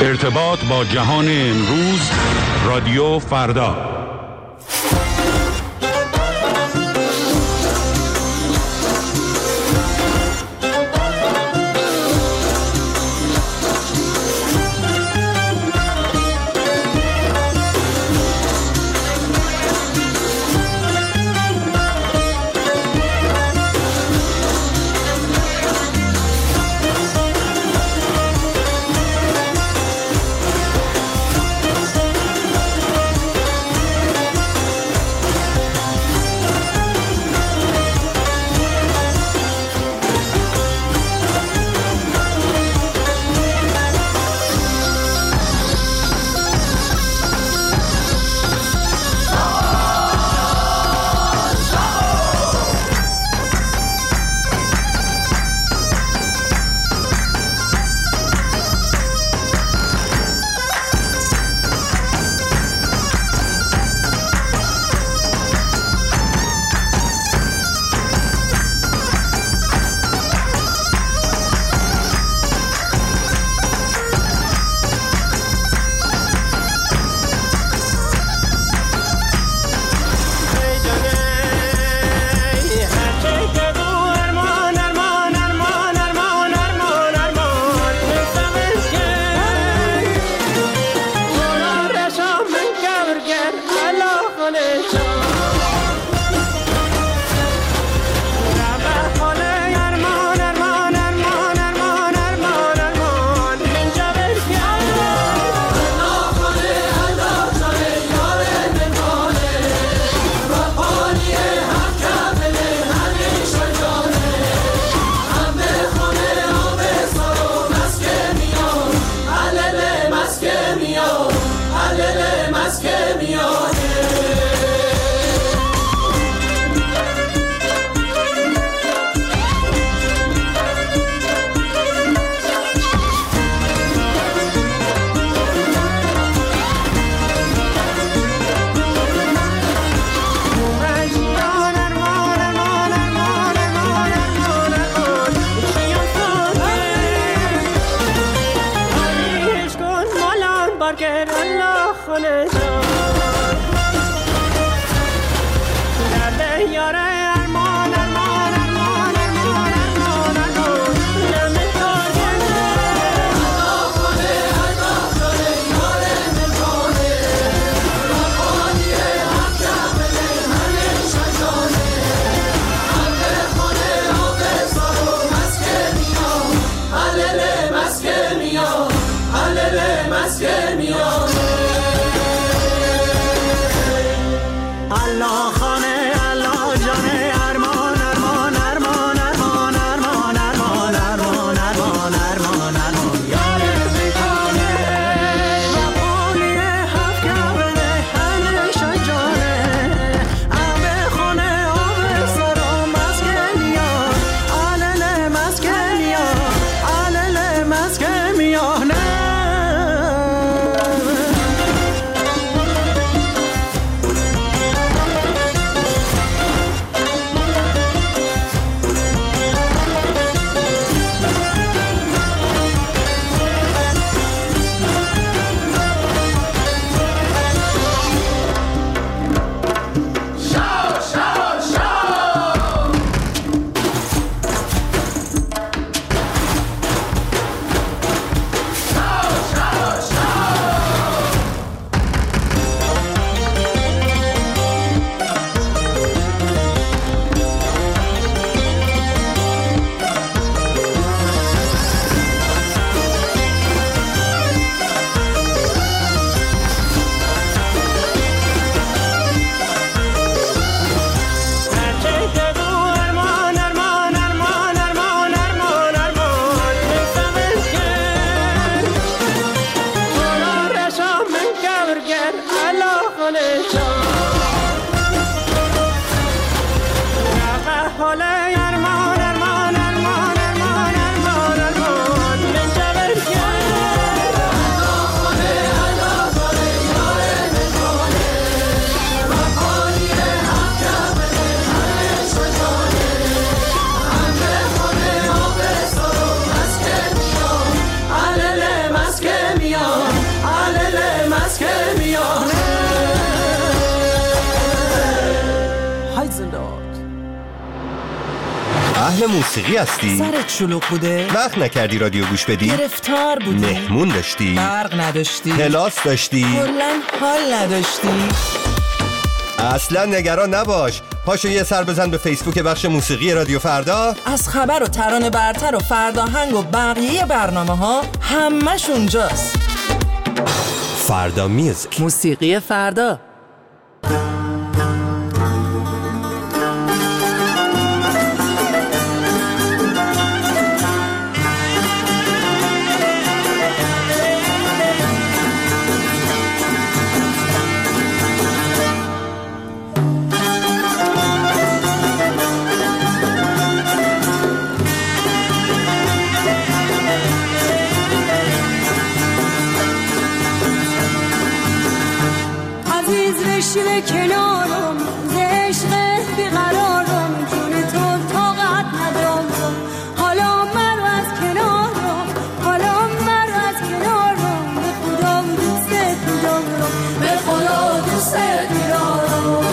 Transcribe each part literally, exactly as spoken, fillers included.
ارتباط با جهان امروز، رادیو فردا. اهل موسیقی هستی؟ سرت شلوغ بوده؟ وقت نکردی رادیو گوش بدی؟ گرفتار بودی؟ مهمون داشتی؟ برق نداشتی؟ کلاس داشتی؟ کلاً حال نداشتی؟ اصلا نگران نباش، پاشو یه سر بزن به فیسبوک بخش موسیقی رادیو فردا. از خبر و ترانه برتر و فرداهنگ و بقیه برنامه ها همش اونجاست. فردا میوزیک، موسیقی فردا. بشینه کنارم ز عشقت بیقرارم، جون تو طاقت ندارم، حالا مرو از کنارم، حالا مرو از کنارم، به خدا دوستت دارم، به خدا دوستت دارم.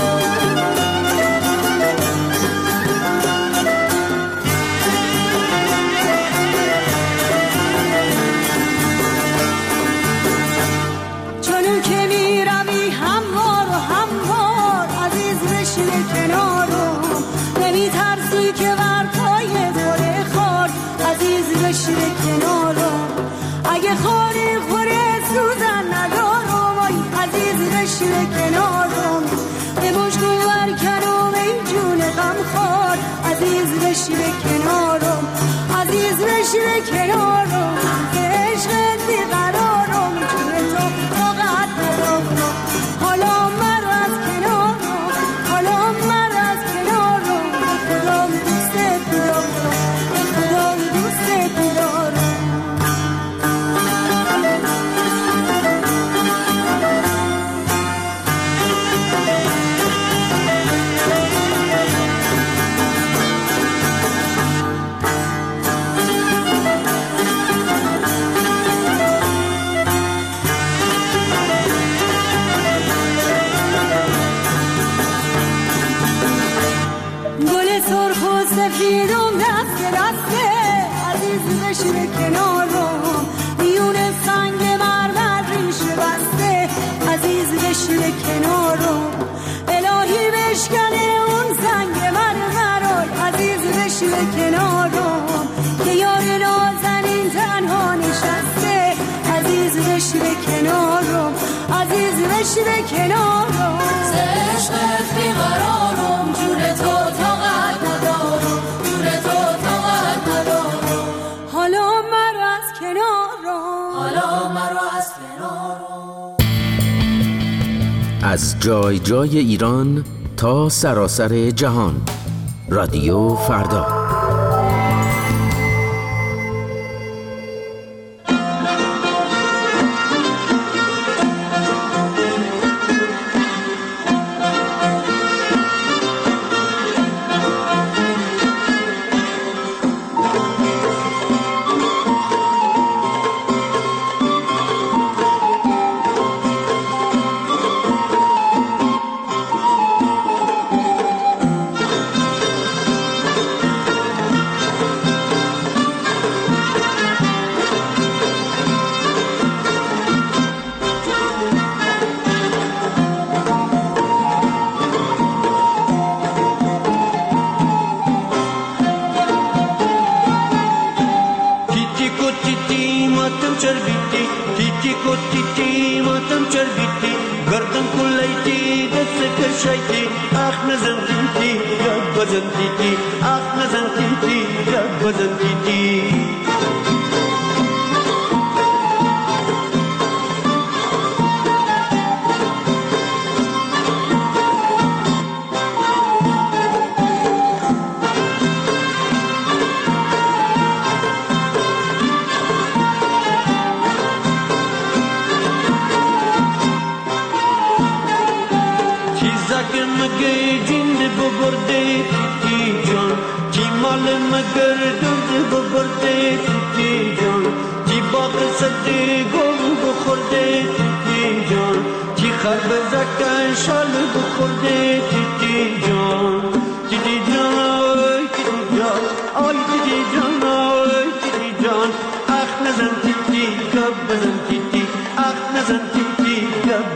چونو که میرمی هموار و هموار، عزیز بشینه کنارم، نمی ترسی که ورپای دوره خار، عزیز بشینه کنارم، اگه خوری خوری سوزن ندارم، آی عزیز بشینه کنارم، به مشکو برکنم ای جون غم خار، عزیز بشینه کنارم، عزیز بشینه کنارم، به عشقت بیقرارم، جون تو طاقت ندارم، حالا مرو از کنارم، حالا مرو از کنارم، به خدا دوستت دارم، به خدا دوستت دارم. گل سرخ و سفیدم دست دسته، عزیز بشینه کنارم، میون سنگ مرمر ریشه بسته، عزیز بشینه کنارم، الهی بشکنه اون سنگ مرمر، عزیز بشینه کنارم، که یار نازنین تنها نشسته، عزیز بشینه کنارم، عزیز بشینه کنارم، ز عشقت بیقرارم، جون تو طاقت ندارم، جون تو طاقت ندارم، حالا مرو از کنارم، حالا مرو از کنارم. از جای جای ایران تا سراسر جهان، رادیو فردا. चरबीती टीटी को टीटी मातम चरबीती गर्दन को लाईती दस्त कशायती आख नजंती याद बजंती आख नजंती याद बजंती मगे जिंद बबरदे ती जान जी माल मगर दर्द बबरदे ती जान जी बाग सदे गोल बखरदे ती जान जी खब जका शाल बखरदे ती जान ती जान ती जान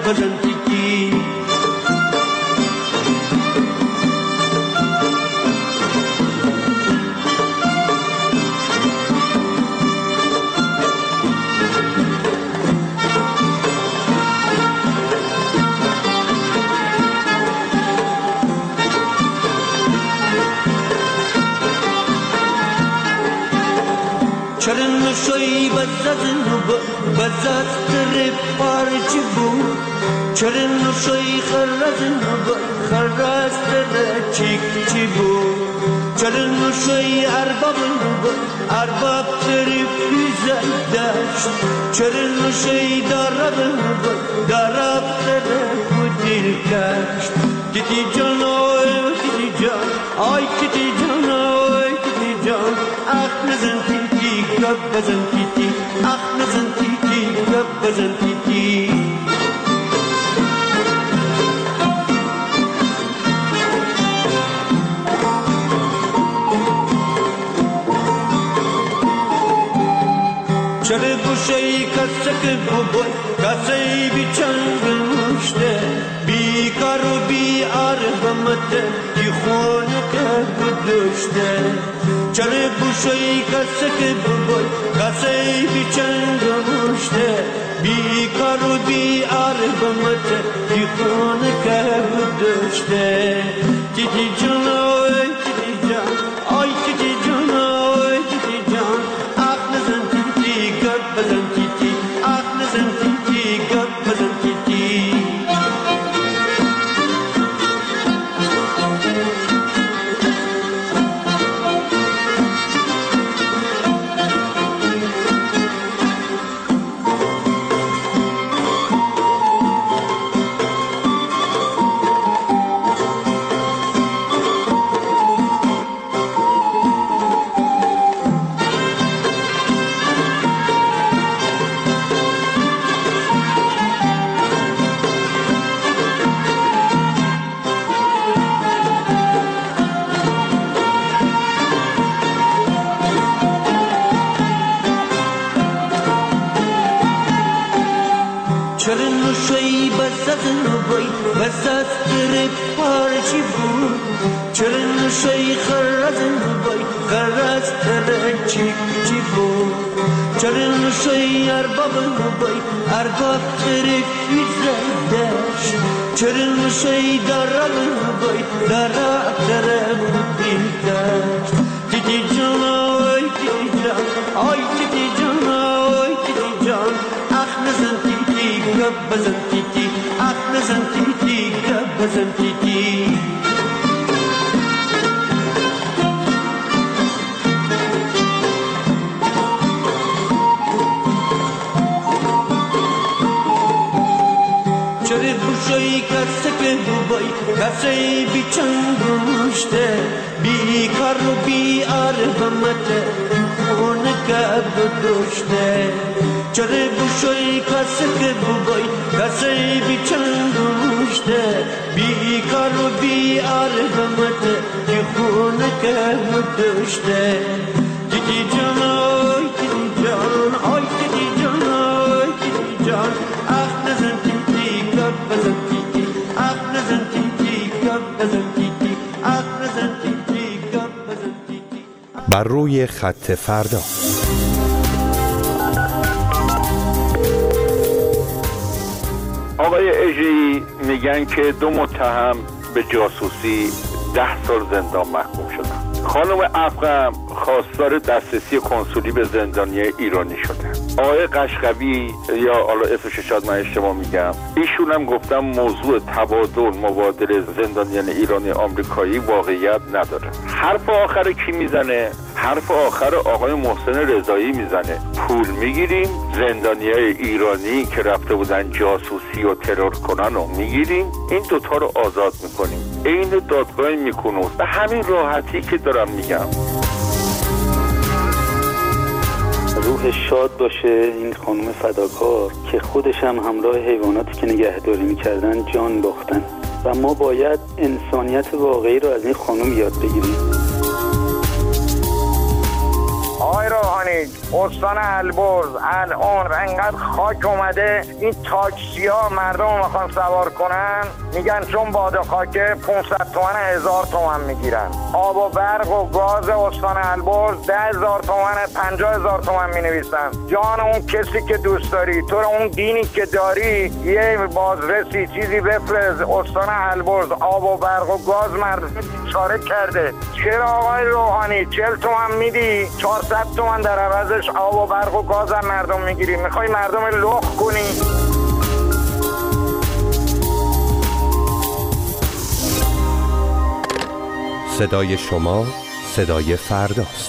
بزن تیتی چرن شوی بزدن بزد تر پارچ بود چرن شوی خرزن خرز تر چیک چی بود چرن شوی ارباب ارباب تر فیزن داشت چرن شوی دارب دارب تر کدیل کشت دیدی جان آی دیدی جان آی دیدی جان آی دیدی جان اخ نزن گپ بزن تیتی اخ نزن تیتی گپ بزن تیتی چره بوشی کسک بوبوی کسی بی چنگ مشته بی کار و بی عربمته دی خونه که بدشته چره بوشی کسک بوبوی کسی بی چنگ مشته بی کار و بی عربمته دی خونه که بدشته دیدی جان آی دیدی جان آی دیدی جان آی دیدی جان اخ نزن تیتی گپ بزن تیتی اخ نزن تیتی گپ بزن تیتی چرن شوی بزدن بای بزد در پارچی بود چرن شوی خرزن بای خرز در چیک چی بود چرن شوی ارباب بای ارباب در فیزن داشت چرن شوی دارب بای دارب در بودی داشت دیدی جان آی دیدی جان آی دیدی جان آی دیدی جان اخ نزن تیتی گپ بزن تیتی اخ نزن تیتی گپ بزن تیتی چره بوشی کسک بوبای کسی بی چنگ مشته بی کار و بی عربمته خونه که بدشته چره بوشی کسک بوبای کسی بی چنگ مشته بی کار و بی عربمته خونه که بدشته دیدی جان آی دیدی جان آی دیدی جان آی دیدی جان اخ نزن تیتی گپ بزن تیتی اخ نزن تیتی گپ بزن تیتی اخ نزن تیتی گپ بزن تیتی بر روی خط فردا. آقای اژه‌ای میگن که دو متهم به جاسوسی ده سال زندان محکوم شدن. خانم افغم خواستار دسترسی کنسولی به زندانی ایرانی شدن. آقای قشقوی یا حالا اسمش شاید من اشتباه میگم، ایشون هم گفتم موضوع تبادل مبادله زندانیان ایرانی آمریکایی واقعیت نداره. حرف آخر کی میزنه؟ حرف آخر آقای محسن رضایی میزنه. پول میگیریم، زندانیای ایرانی که رفته بودن جاسوسی و ترور کنن رو میگیریم، این دوتا رو آزاد میکنیم. این دادگاه میکنوز به همین راحتی که دارم میگم. روح شاد باشه این خانم فداکار که خودش هم همراه حیواناتی که نگهداری میکردن جان باختن و ما باید انسانیت واقعی رو از این خانم یاد بگیریم. آقای روحانی روحانی استان البرز الان انقدر خاک اومده، این تاکسی ها مردم میخوان سوار کنن میگن چون باد خاک پانصد تومن هزار تومن میگیرن. آب و برق و گاز استان البرز ده هزار تومن پنجاه هزار تومن مینویسن. جان اون کسی که دوست داری، تو اون دینی که داری یه بازرسی چیزی بفرست. استان البرز آب و برق و گاز مردم چاره کرده. چرا آقای روحانی چهل تومن میدی چهارصد تومن در عوضش آب و برق و گاز هم مردم میگیری؟ میخوای مردم لخ کنی؟ صدای شما صدای فرداست.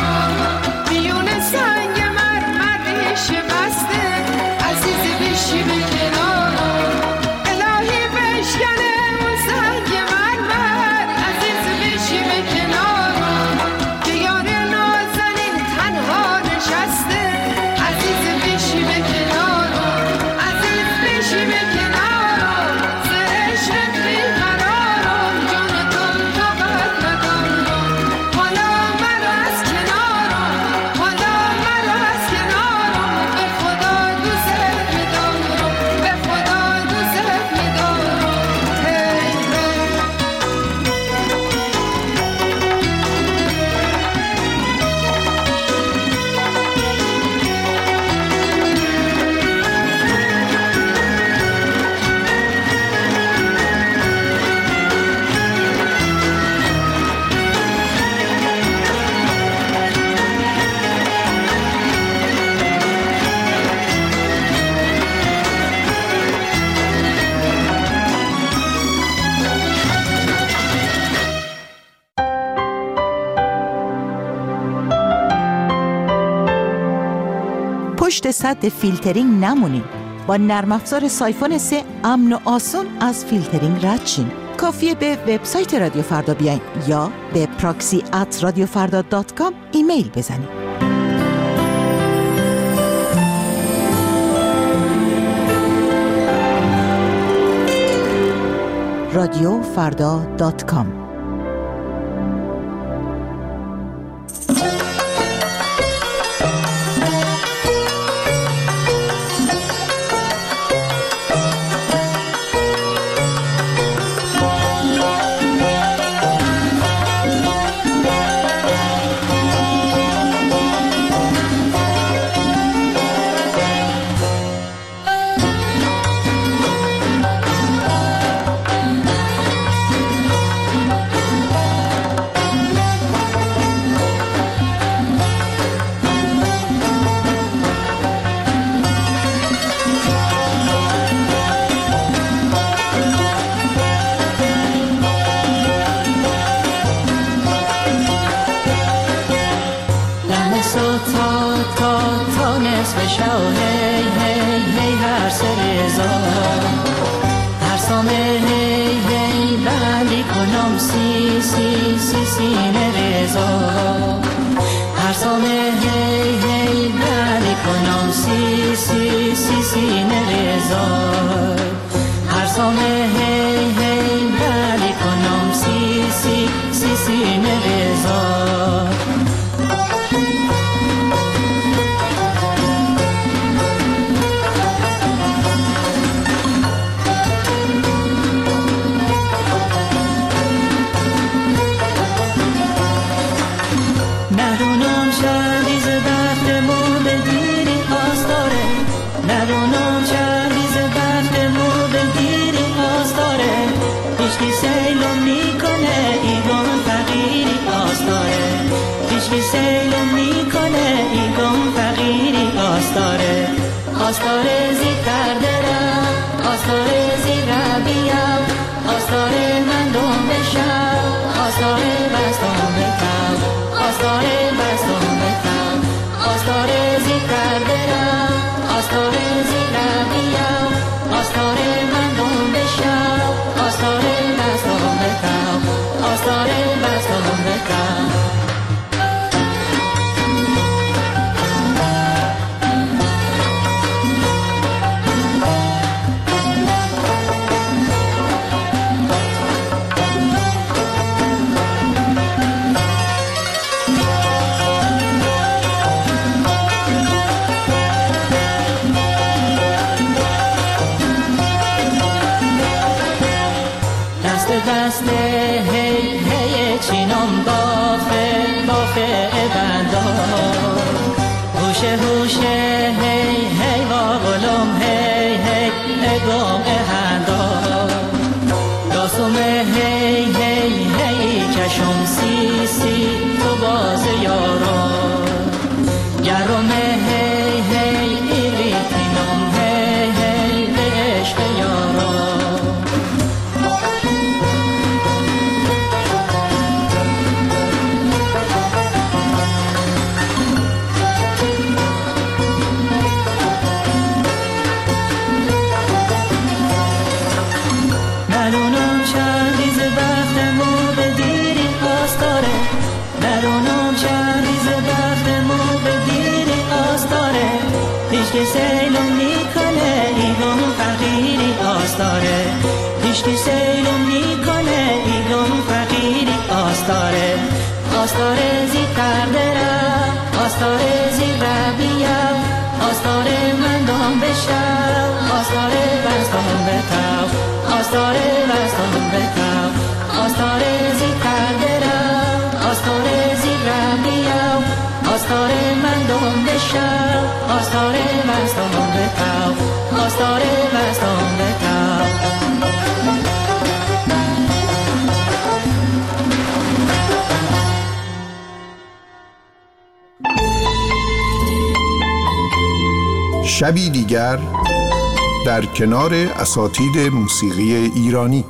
She پشت سد فیلترینگ نمونین. با نرم افزار سایفون سه امن و آسون از فیلترینگ رد شین. کافیه به وبسایت رادیو فردا بیاین یا به پراکسی ات رادیو فردا دات کام ایمیل بزنید. رادیو فردا دات کام. شبی دیگر در کنار اساتید موسیقی ایرانی.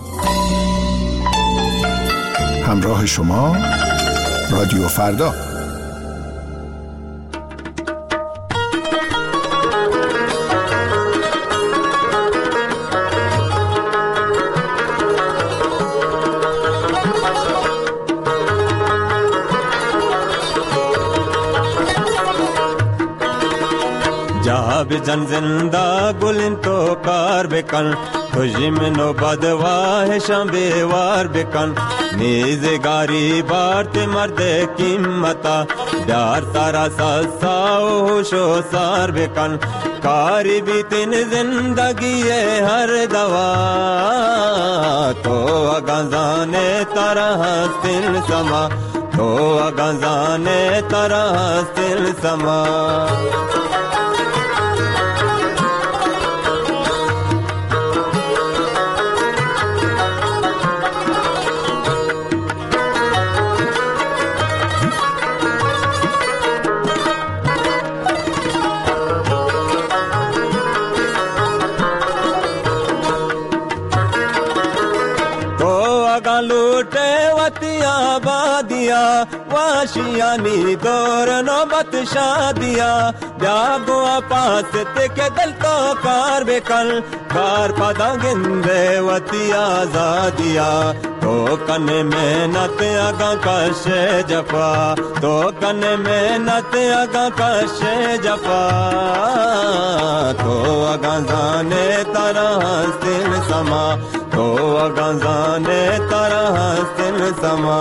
همراه شما رادیو فردا. jan zinda gulin to kar bekan Tujim no badwah shambe war bekan Nize gari barte marde kimmata Dar tara sasao hosho sar bekan Kari bitin zindagi ye har dawa To agazane tara hastil sama To agazane tara hastil sama लूटे वतिया बादिया वाशियानी दौर नौबत शादिया जागो पास के दल तो कार बेकल कार पदा गिंदे वतिया जादिया तो कन में नत अगा कशे जफा तो कन में नत अगा कशे जफा तो अगा जाने तरह सिल समा तो अगा जाने तरह सिल समा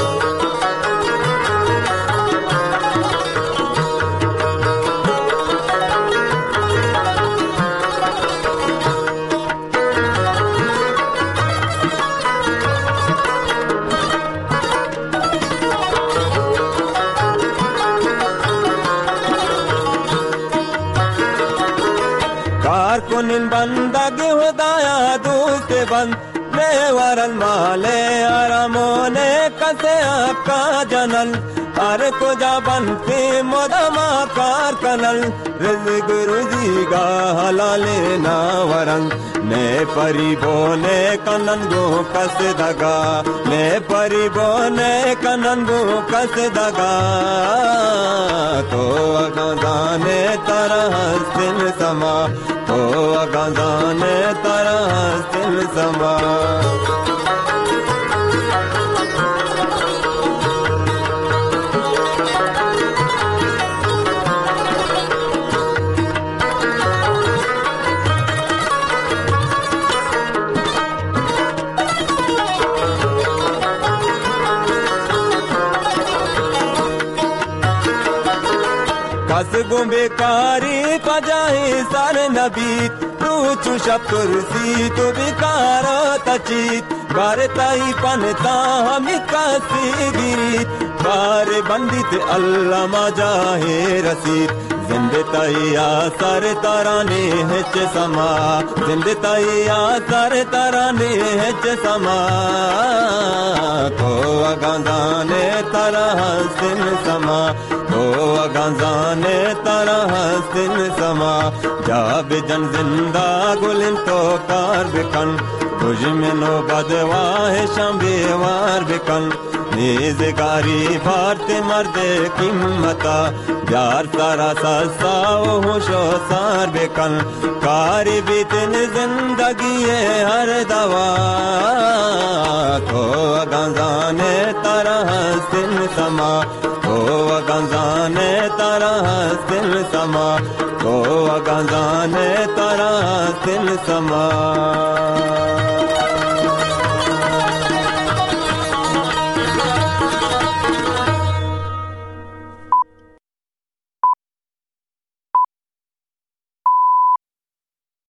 कुनिन बंदगी हुदाया दूसरे बंद ने वरन माले आरामोने कसे आपका जनल हर को जा बनती मोदमा कार कनल रिज़्क़ रुज़ीगा हलाले ना वरंग ने परिबोने कनन गो कस दगा ने परिबोने कनन गो कस दगा तो अगाने तरह सिल समा तो अगाने तरह सिल समा कस गुंबेकारी पजाही सर नबीत तू चुशब तुरसी तू बिकारो तचीत करताई पनता हम कासी गिरीत बार बंदित अल्लाह मजाहे रसीद जिंदताई आसर तराने हिच समा जिंदताई आसर तराने हिच समा तो अगाने तरह सिन समा तो अगाने तरह सिन समा जाब जन जिंदा गुलिन तो कार बिकन तुझ में नो बदवाह शंबेवार बिकन निज़गारी भारते मर्दे किम्मता यार सारा सासाओ होशो सार बेकन कारी बीतन जिंदगी ये हर दवा तो अगाने तरह सिन समा तो अगाने तरह सिन समा तो अगाने तरह सिन समा